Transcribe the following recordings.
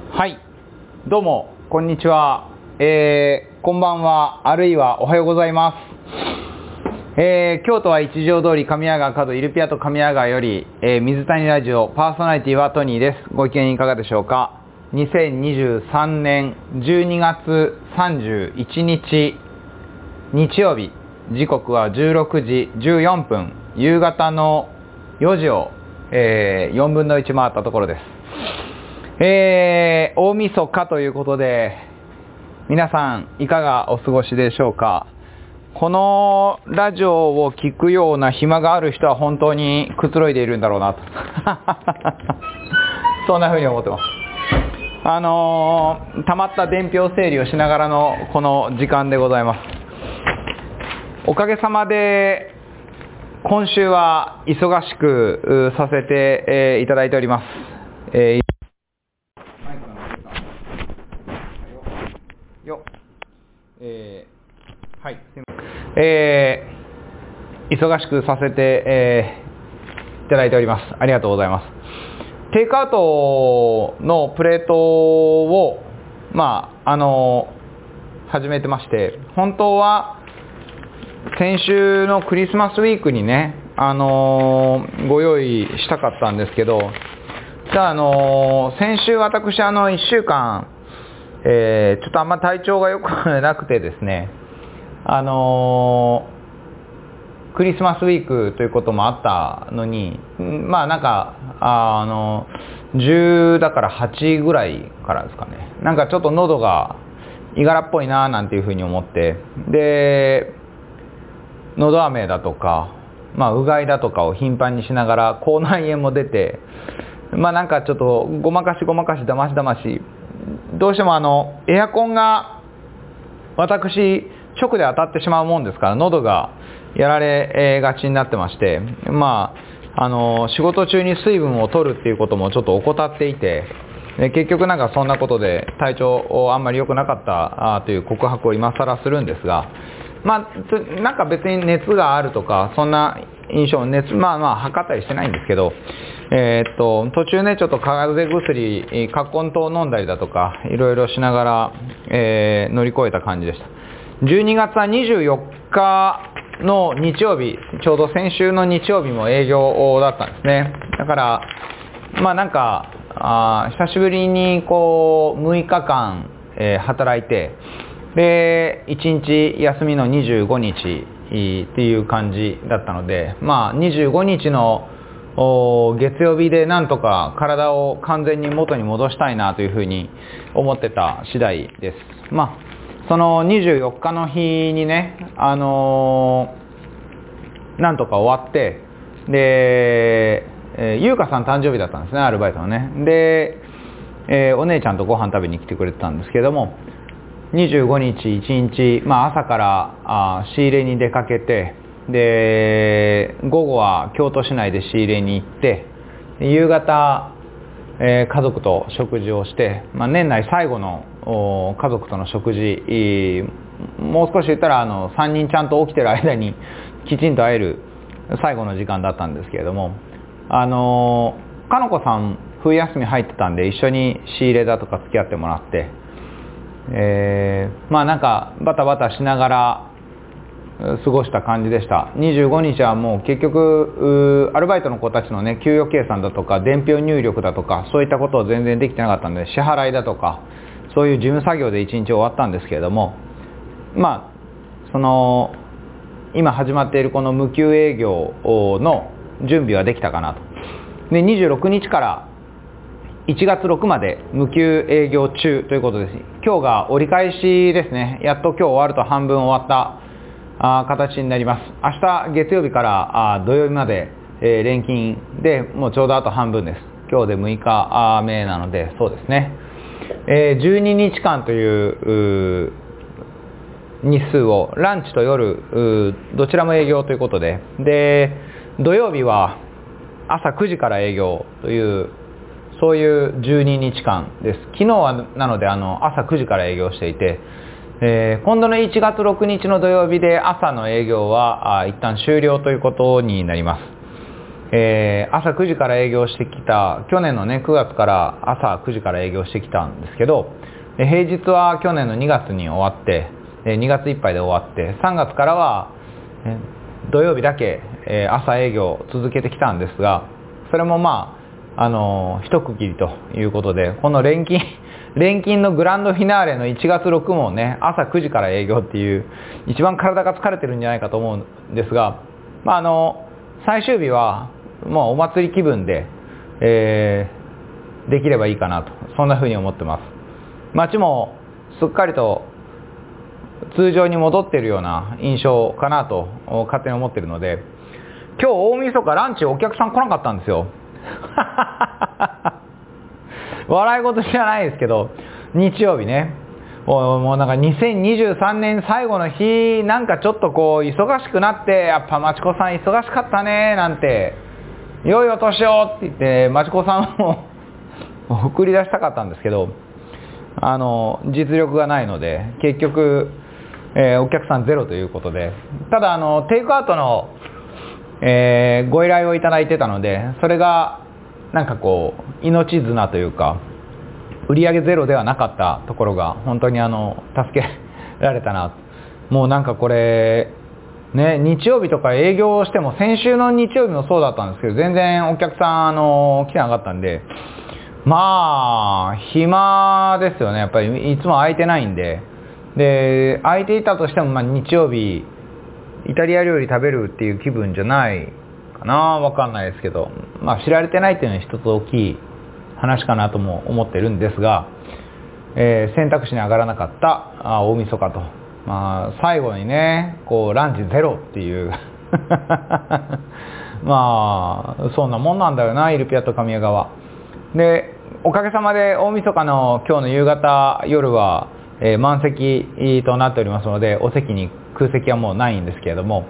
はい、どうもこんにちは、こんばんは、あるいはおはようございます。京都は一条通り上谷川角イルピアと上谷川より、水谷ラジオパーソナリティはトニーです。ご機嫌いかがでしょうか。2023年12月31日日曜日、時刻は16時14分、夕方の4時を、4分の1回ったところです。大晦日ということで、皆さんいかがお過ごしでしょうか。このラジオを聞くような暇がある人は本当にくつろいでいるんだろうなとそんな風に思ってます。たまった伝票整理をしながらのこの時間でございます。おかげさまで今週は忙しくさせていただいております。はい、すいません。忙しくさせて、いただいております。ありがとうございます。テイクアウトのプレートを始めてまして、本当は先週のクリスマスウィークにね、ご用意したかったんですけど、先週私1週間ちょっとあんま体調が良くなくてですね、クリスマスウィークということもあったのに、10だから8ぐらいからですかね、なんかちょっと喉がいがらっぽいななんていうふうに思って、で喉飴だとか、うがいだとかを頻繁にしながら口内炎も出て、なんかちょっとごまかしだましどうしてもエアコンが私直で当たってしまうもんですから、喉がやられがちになってまして、仕事中に水分を取るっていうこともちょっと怠っていて、結局なんかそんなことで体調あんまり良くなかったという告白を今更するんですが、なんか別に熱があるとかそんな印象、熱測ったりしてないんですけど、途中ねちょっと風邪薬葛根湯飲んだりだとかいろいろしながら、乗り越えた感じでした。12月は24日の日曜日、ちょうど先週の日曜日も営業だったんですね。だからなんか久しぶりにこう6日間、働いて、で1日休みの25日っていう感じだったので、25日の月曜日でなんとか体を完全に元に戻したいなというふうに思ってた次第です。その24日の日にね、なんとか終わって、で、優香さん誕生日だったんですね、アルバイトのね。で、お姉ちゃんとご飯食べに来てくれてたんですけども、25日1日、朝から仕入れに出かけて、で午後は京都市内で仕入れに行って、夕方、家族と食事をして、年内最後の家族との食事、もう少し言ったら3人ちゃんと起きてる間にきちんと会える最後の時間だったんですけれども、かのこさん冬休み入ってたんで一緒に仕入れだとか付き合ってもらって、なんかバタバタしながら過ごした感じでした。25日はもう結局アルバイトの子たちのね給与計算だとか伝票入力だとかそういったことを全然できてなかったので、支払いだとかそういう事務作業で1日終わったんですけれども、その今始まっているこの無給営業の準備はできたかなと。で26日から1月6まで無給営業中ということです。今日が折り返しですね。やっと今日終わると半分終わった形になります。明日月曜日から土曜日まで、連勤でもうちょうどあと半分です。今日で6日目なので、そうですね、12日間という日数をランチと夜どちらも営業ということで、土曜日は朝9時から営業というそういう12日間です。昨日はなので朝9時から営業していて、今度の1月6日の土曜日で朝の営業は一旦終了ということになります。 朝9時から営業してきた、去年のね9月から朝9時から営業してきたんですけど、平日は去年の2月に終わって、2月いっぱいで終わって、3月からは土曜日だけ朝営業を続けてきたんですが、それも一区切りということで、この連勤のグランドフィナーレの1月6もね、朝9時から営業っていう、一番体が疲れてるんじゃないかと思うんですが、最終日はもうお祭り気分で、できればいいかなと、そんな風に思ってます。街もすっかりと通常に戻っているような印象かなと勝手に思っているので、今日大晦日ランチお客さん来なかったんですよ。笑い事じゃないですけど、日曜日ね、もうなんか2023年最後の日、なんかちょっとこう忙しくなって、やっぱまちこさん忙しかったねなんて、良いお年をって言ってまちこさんを送り出したかったんですけど、実力がないので結局、お客さんゼロということで、ただテイクアウトの、ご依頼をいただいてたので、それがなんかこう命綱というか、売上ゼロではなかったところが本当に助けられたな。もうなんかこれね、日曜日とか営業しても、先週の日曜日もそうだったんですけど、全然お客さん来てなかったんで、暇ですよね。やっぱりいつも空いてないんで、空いていたとしても日曜日イタリア料理食べるっていう気分じゃないかな、わかんないですけど、知られてないっていうのは一つ大きい話かなとも思ってるんですが、選択肢に上がらなかった大晦日と、最後にねこうランチゼロっていうそんなもんなんだよな、イルピアと神谷川で。おかげさまで大晦日の今日の夕方夜は、満席となっておりますので、お席に空席はもうないんですけれども、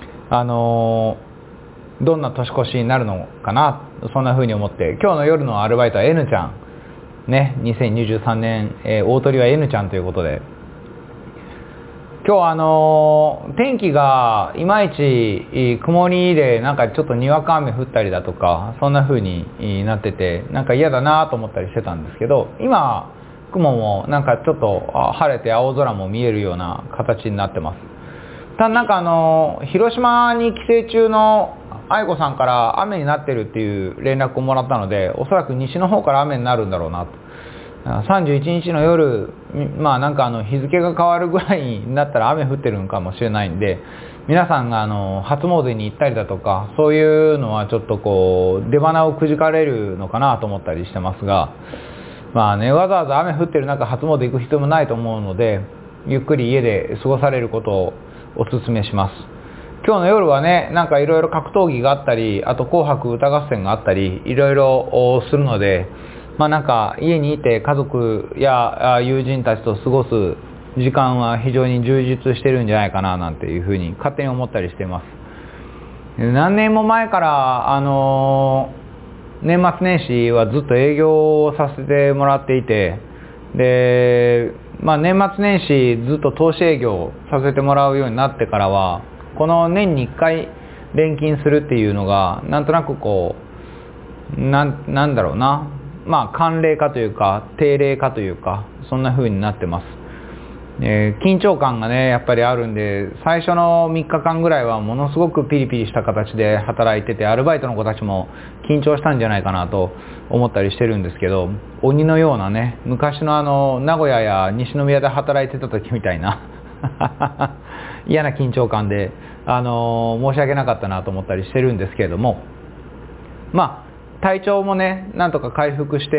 どんな年越しになるのかな、そんな風に思って、今日の夜のアルバイトは N ちゃんね、2023年、大鳥は N ちゃんということで、今日天気がいまいち曇りで、なんかちょっとにわか雨降ったりだとか、そんな風になってて、なんか嫌だなと思ったりしてたんですけど、今雲もなんかちょっと晴れて青空も見えるような形になってます。ただなんか広島に帰省中の愛子さんから雨になってるっていう連絡をもらったので、おそらく西の方から雨になるんだろうなと。31日の夜、なんか日付が変わるぐらいになったら雨降ってるのかもしれないんで、皆さんが初詣に行ったりだとか、そういうのはちょっとこう出花をくじかれるのかなと思ったりしてますが、わざわざ雨降ってる中初詣行く必要もないと思うので、ゆっくり家で過ごされることをお勧めします。今日の夜はね、なんかいろいろ格闘技があったり、あと紅白歌合戦があったり、いろいろするので、なんか家にいて家族や友人たちと過ごす時間は非常に充実してるんじゃないかななんていうふうに勝手に思ったりしています。何年も前から年末年始はずっと営業をさせてもらっていて、で、年末年始ずっと投資営業をさせてもらうようになってからは、この年に1回連勤するっていうのがなんとなくこうなんだろうな、慣例化というか定例化というか、そんな風になってます。緊張感がねやっぱりあるんで、最初の3日間ぐらいはものすごくピリピリした形で働いてて、アルバイトの子たちも緊張したんじゃないかなと思ったりしてるんですけど、鬼のようなね、昔の名古屋や西宮で働いてた時みたいな嫌な緊張感で、申し訳なかったなと思ったりしてるんですけれども、体調もねなんとか回復して、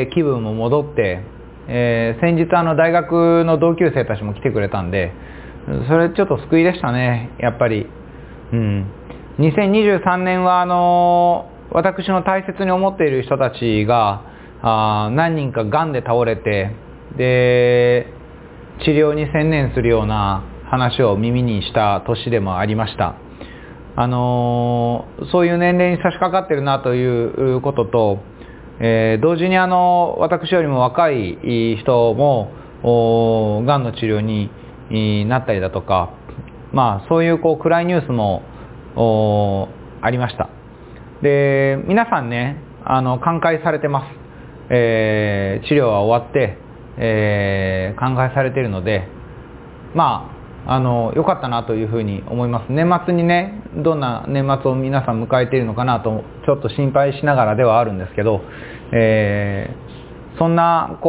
気分も戻って、先日大学の同級生たちも来てくれたんで、それちょっと救いでしたね、やっぱり。2023年は私の大切に思っている人たちが何人かがんで倒れて、で治療に専念するような話を耳にした年でもありました。そういう年齢に差し掛かってるなということと、同時に私よりも若い人もがんの治療になったりだとか、そういう暗いニュースもありました。 で、皆さんね、寛解されてます。治療は終わって、寛解されているので、良かったなというふうに思います。年末にね、どんな年末を皆さん迎えているのかなとちょっと心配しながらではあるんですけど、そんな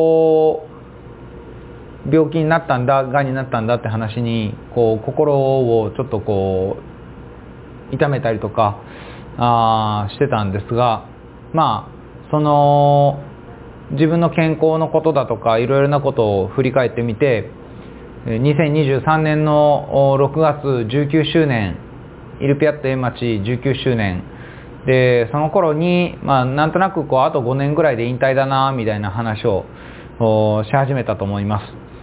病気になったんだ、がんになったんだって話に心をちょっと痛めたりとかしてたんですが、その自分の健康のことだとかいろいろなことを振り返ってみて、2023年の6月19周年、イルピアット縁町19周年で、その頃に、なんとなくあと5年ぐらいで引退だなみたいな話をし始めたと思います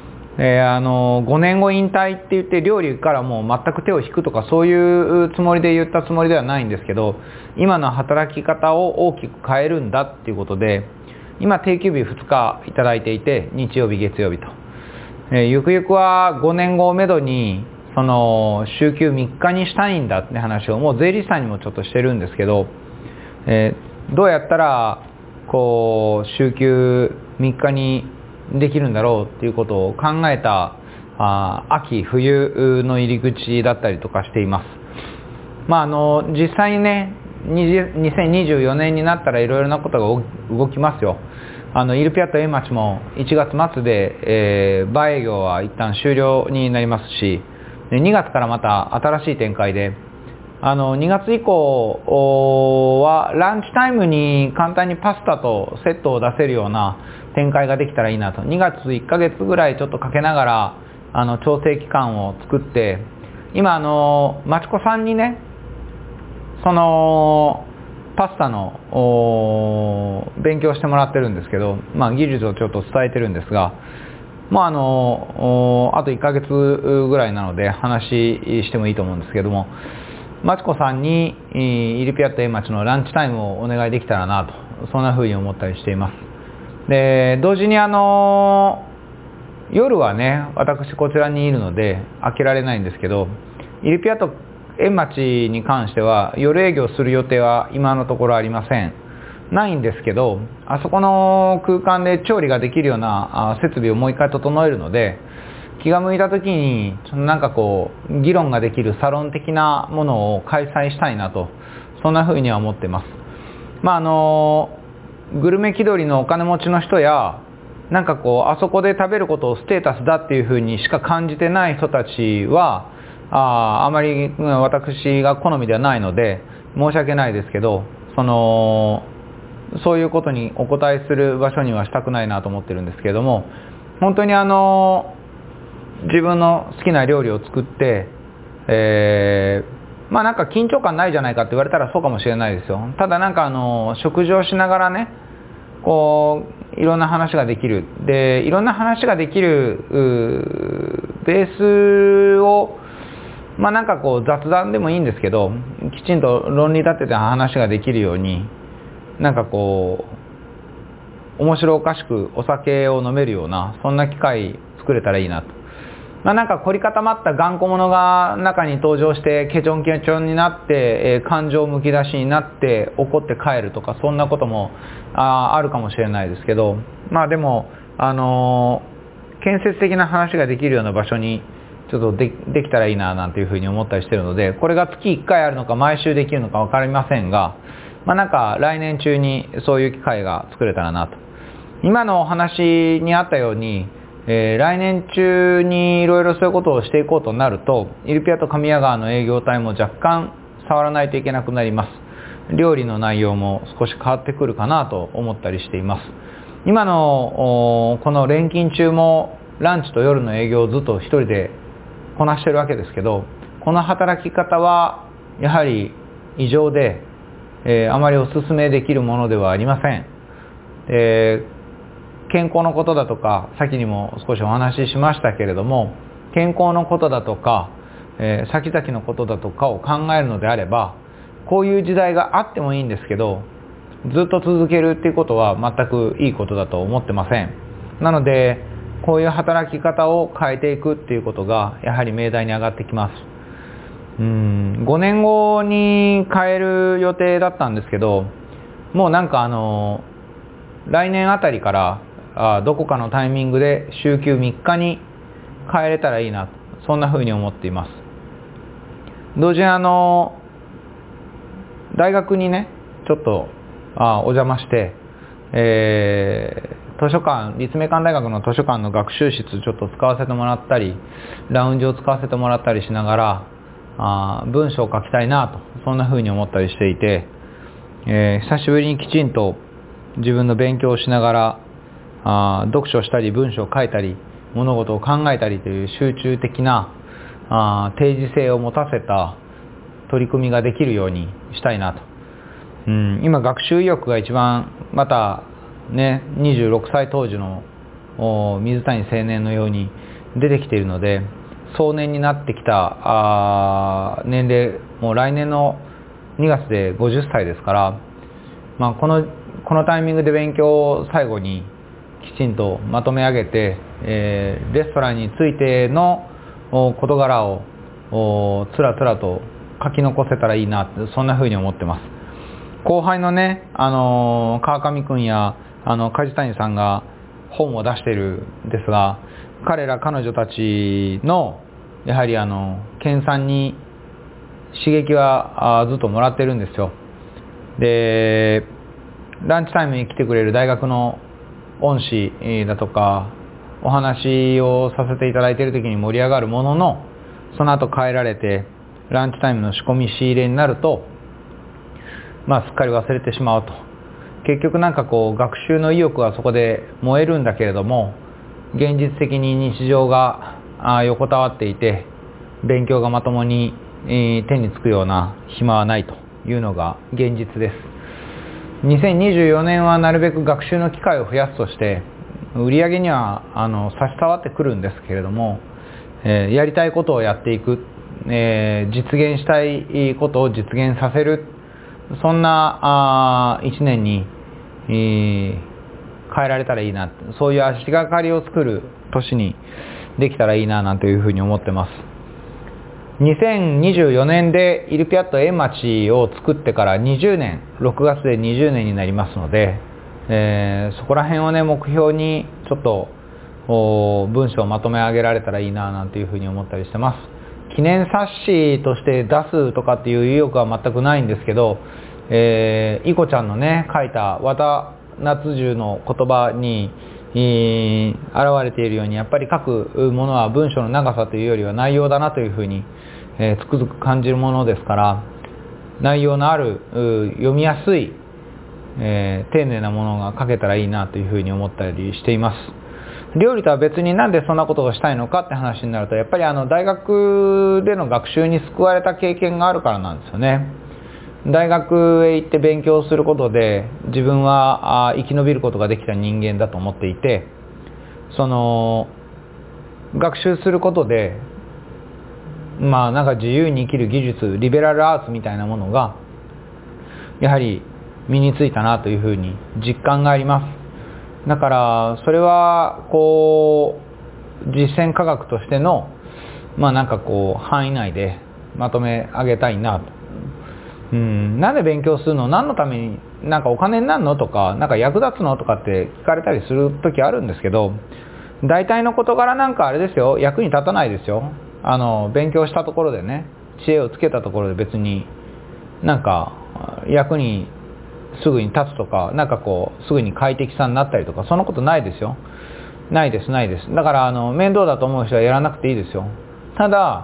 。5年後引退って言って料理からもう全く手を引くとかそういうつもりで言ったつもりではないんですけど、今の働き方を大きく変えるんだっていうことで、今定休日2日いただいていて、日曜日月曜日と、ゆくゆくは5年後をめどにその週休3日にしたいんだって話をもう税理士さんにもちょっとしてるんですけど、どうやったら週休3日にできるんだろうっていうことを考えた秋冬の入り口だったりとかしています。実際にね、2024年になったらいろいろなことが動きますよ。イルピアット縁町も1月末で、バー営業は一旦終了になりますし、2月からまた新しい展開で、2月以降はランチタイムに簡単にパスタとセットを出せるような展開ができたらいいなと。2月1ヶ月ぐらいちょっとかけながら調整期間を作って、今まちこさんにね、そのパスタの勉強してもらってるんですけど、技術をちょっと伝えてるんですが、あと1ヶ月ぐらいなので話してもいいと思うんですけども、まちこさんにイルピアット縁町のランチタイムをお願いできたらなと、そんな風に思ったりしています。で、同時に夜はね、私こちらにいるので開けられないんですけど、イルピアット縁町に関しては夜営業する予定は今のところありません。ないんですけど、あそこの空間で調理ができるような設備をもう一回整えるので、気が向いた時に議論ができるサロン的なものを開催したいなと、そんな風には思ってます。グルメ気取りのお金持ちの人や、あそこで食べることをステータスだっていう風にしか感じてない人たちはあまり私が好みではないので申し訳ないですけど、そういうことにお答えする場所にはしたくないなと思ってるんですけれども、本当に自分の好きな料理を作って、緊張感ないじゃないかって言われたらそうかもしれないですよ。ただ食事をしながらね、いろんな話ができる。で、いろんな話ができるベースを雑談でもいいんですけど、きちんと論理立てて話ができるように、面白おかしくお酒を飲めるような、そんな機会作れたらいいなと。凝り固まった頑固者が中に登場してケチョンケチョンになって、感情むき出しになって怒って帰るとか、そんなこともあるかもしれないですけど、でも建設的な話ができるような場所にちょっとできたらいいななんていうふうに思ったりしてるので、これが月1回あるのか毎週できるのか分かりませんが、来年中にそういう機会が作れたらなと。今のお話にあったように、来年中にいろいろそういうことをしていこうとなると、イルピアと神谷川の営業帯も若干触らないといけなくなります。料理の内容も少し変わってくるかなと思ったりしています。今のこの連勤中もランチと夜の営業をずっと一人でこなしてるわけですけど、この働き方はやはり異常で、あまりお勧めできるものではありません。健康のことだとか、先にも少しお話ししましたけれども、健康のことだとか、先々のことだとかを考えるのであれば、こういう時代があってもいいんですけど、ずっと続けるっていうことは全くいいことだと思ってません。なので、こういう働き方を変えていくっていうことがやはり命題に上がってきます。 5年後に変える予定だったんですけど、もうなんか来年あたりからどこかのタイミングで週休3日に変えれたらいいな、そんな風に思っています。同時に大学にねちょっとお邪魔して、図書館、立命館大学の図書館の学習室ちょっと使わせてもらったり、ラウンジを使わせてもらったりしながら文章を書きたいなと、そんな風に思ったりしていて、久しぶりにきちんと自分の勉強をしながら読書したり文章を書いたり物事を考えたりという集中的な定時性を持たせた取り組みができるようにしたいなと。今学習意欲が一番またね26歳当時の水谷青年のように出てきているので、壮年になってきた年齢、もう来年の2月で50歳ですから、このタイミングで勉強を最後にきちんとまとめ上げて、レストランについての事柄をつらつらと書き残せたらいいなって、そんな風に思ってます。後輩のね、川上くんや梶谷さんが本を出しているんですが、彼女たちのやはり研鑽に刺激はずっともらってるんですよ。で、ランチタイムに来てくれる大学の恩師だとかお話をさせていただいている時に盛り上がるものの、その後帰られてランチタイムの仕込み仕入れになると、すっかり忘れてしまうと。結局なんかこう学習の意欲はそこで燃えるんだけれども、現実的に日常が横たわっていて勉強がまともに手につくような暇はないというのが現実です。2024年はなるべく学習の機会を増やすとして、売り上げには差し障ってくるんですけれども、やりたいことをやっていく、実現したいことを実現させる、そんな1年に、変えられたらいいな、そういう足がかりを作る年にできたらいいななんていうふうに思ってます。2024年でイルピアット A 町を作ってから20年、6月で20年になりますので、そこら辺をね目標にちょっと文章をまとめ上げられたらいいななんていうふうに思ったりしてます。記念冊子として出すとかっていう意欲は全くないんですけど、イコちゃんのね書いた和田夏樹の言葉に現れているように、やっぱり書くものは文章の長さというよりは内容だなというふうに、つくづく感じるものですから、内容のある読みやすい、丁寧なものが書けたらいいなというふうに思ったりしています。料理とは別になんでそんなことをしたいのかって話になると、やっぱり大学での学習に救われた経験があるからなんですよね。大学へ行って勉強することで自分は生き延びることができた人間だと思っていて、その学習することでなんか自由に生きる技術、リベラルアーツみたいなものがやはり身についたなというふうに実感があります。だからそれはこう実践科学としてのなんかこう範囲内でまとめ上げたいなと。なんで勉強するの、何のために、なんかお金になるのとか、なんか役立つのとかって聞かれたりする時あるんですけど、大体の事柄なんかあれですよ、役に立たないですよ。勉強したところでね、知恵をつけたところで別になんか役にすぐに立つとか、なんかこうすぐに快適さになったりとか、そんなことないですよ。ないです。だから面倒だと思う人はやらなくていいですよ。ただ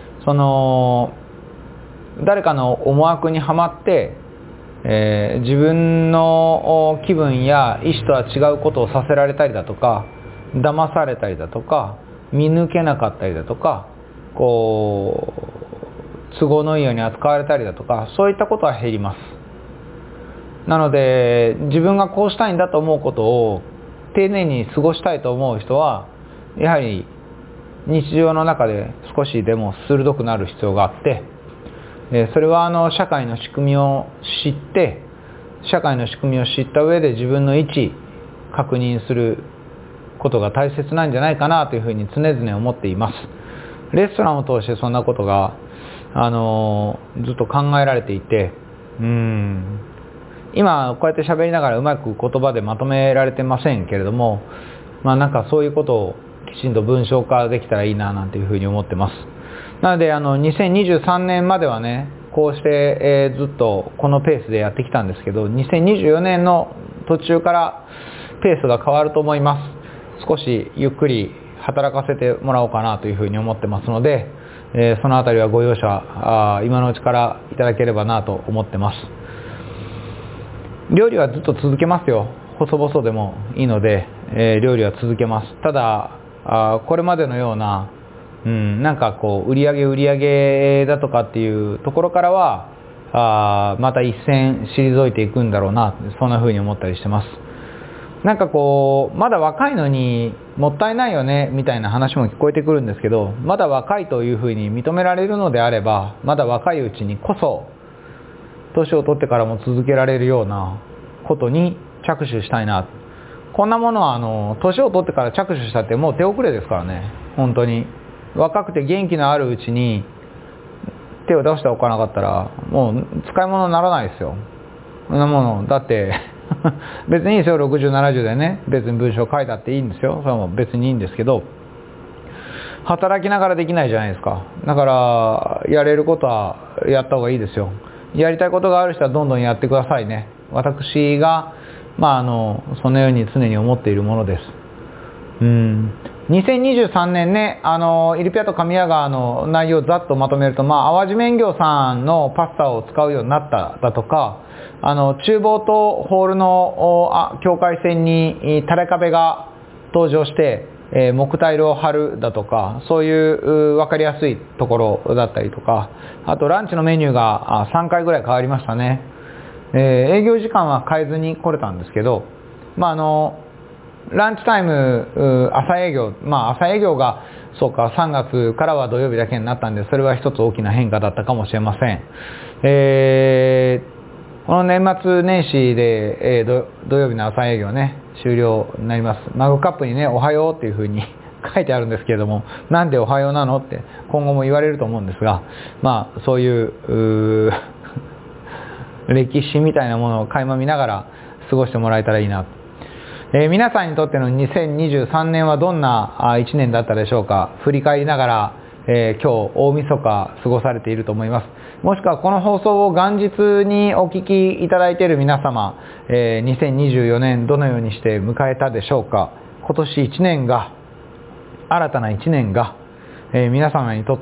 誰かの思惑にはまって、自分の気分や意思とは違うことをさせられたりだとか、騙されたりだとか、見抜けなかったりだとか、こう都合のいいように扱われたりだとか、そういったことは減ります。なので自分がこうしたいんだと思うことを丁寧に過ごしたいと思う人は、やはり日常の中で少しでも鋭くなる必要があって、それは社会の仕組みを知った上で自分の位置確認することが大切なんじゃないかなというふうに常々思っています。レストランを通してそんなことがずっと考えられていて、今こうやって喋りながらうまく言葉でまとめられてませんけれども、なんかそういうことをきちんと文章化できたらいいななんていうふうに思ってます。なので2023年まではね、こうして、ずっとこのペースでやってきたんですけど、2024年の途中からペースが変わると思います。少しゆっくり働かせてもらおうかなというふうに思ってますので、そのあたりはご容赦今のうちからいただければなと思ってます。料理はずっと続けますよ。細々でもいいので、料理は続けます。ただこれまでのような、なんかこう売上だとかっていうところからはまた一線退いていくんだろうな、そんな風に思ったりしてます。なんかこうまだ若いのにもったいないよねみたいな話も聞こえてくるんですけど、まだ若いという風に認められるのであれば、まだ若いうちにこそ年を取ってからも続けられるようなことに着手したいな。こんなものは年を取ってから着手したってもう手遅れですからね。本当に若くて元気のあるうちに手を出しておかなかったらもう使い物にならないですよ。そんなものだって別にいいですよ。60、70でね、別に文章書いたっていいんですよ。それも別にいいんですけど、働きながらできないじゃないですか。だからやれることはやった方がいいですよ。やりたいことがある人はどんどんやってくださいね。私がそのように常に思っているものです。2023年ね、イルピアと神谷川の内容をざっとまとめると、淡路麺業さんのパスタを使うようになっただとか、厨房とホールの境界線に垂れ壁が登場して、木タイルを貼るだとか、そういう分かりやすいところだったりとか、あとランチのメニューが3回ぐらい変わりましたね。営業時間は変えずに来れたんですけど、ランチタイム、朝営業、朝営業がそうか3月からは土曜日だけになったんで、それは一つ大きな変化だったかもしれません。この年末年始で、土曜日の朝営業ね終了になります。マグカップにねおはようっていう風に書いてあるんですけれども、なんでおはようなのって今後も言われると思うんですが、そういう歴史みたいなものを垣間見ながら過ごしてもらえたらいいな。皆さんにとっての2023年はどんな1年だったでしょうか。振り返りながら、今日大晦日過ごされていると思います。もしくはこの放送を元日にお聞きいただいている皆様、2024年どのようにして迎えたでしょうか。今年1年が、新たな1年が、皆様にとって、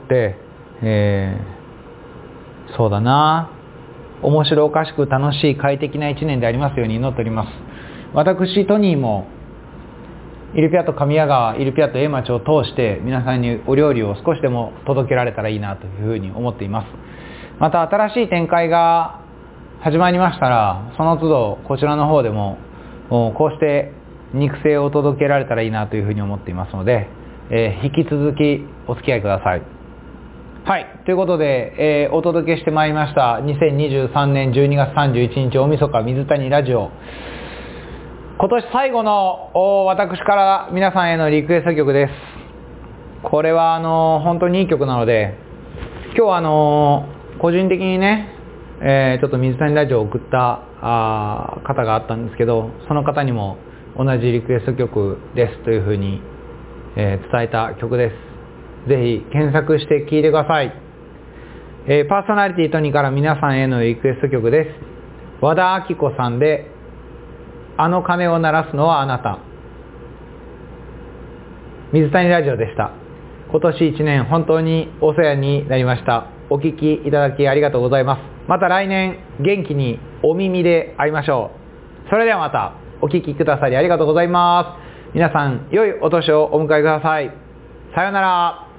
そうだな、面白おかしく楽しい快適な1年でありますように祈っております。私トニーもイルピアと神谷川、イルピアと英町を通して皆さんにお料理を少しでも届けられたらいいなというふうに思っています。また新しい展開が始まりましたら、その都度こちらの方でもこうして肉声を届けられたらいいなというふうに思っていますので、引き続きお付き合いください。はい、ということで、お届けしてまいりました2023年12月31日大晦日水谷ラジオ、今年最後の私から皆さんへのリクエスト曲です。これは本当にいい曲なので、今日は個人的にね、ちょっと水谷ラジオを送った方があったんですけど、その方にも同じリクエスト曲ですというふうに、伝えた曲です。ぜひ検索して聴いてください。パーソナリティトニーから皆さんへのリクエスト曲です。和田アキ子さんであの鐘を鳴らすのはあなた。水谷ラジオでした。今年1年本当にお世話になりました。お聞きいただきありがとうございます。また来年元気にお耳で会いましょう。それではまたお聞きくださりありがとうございます。皆さん良いお年をお迎えください。さようなら。